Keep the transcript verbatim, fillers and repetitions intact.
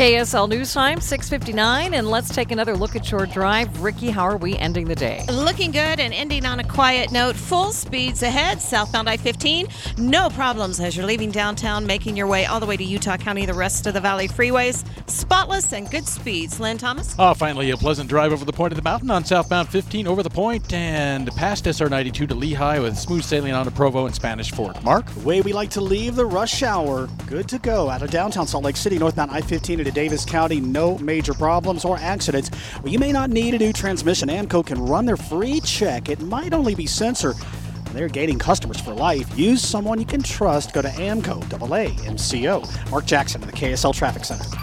K S L News Time, six fifty-nine, and let's take another look at your drive. Ricky, how are we ending the day? Looking good and ending on a quiet note. Full speeds ahead, southbound I fifteen. No problems as you're leaving downtown, making your way all the way to Utah County, the rest of the Valley freeways. Spotless and good speeds. Lynn Thomas? Oh, finally, a pleasant drive over the point of the mountain on southbound fifteen over the point and past S R ninety-two to Lehigh with smooth sailing on to Provo and Spanish Fort. Mark? The way we like to leave the rush hour. Good to go. Out of downtown Salt Lake City, northbound I fifteen into Davis County, no major problems or accidents. Well, you may not need a new transmission. AAMCO can run their free check. It might only be sensor. They're gaining customers for life. Use someone you can trust. Go to A A M C O, A A M C O. Mark Jackson in the K S L Traffic Center.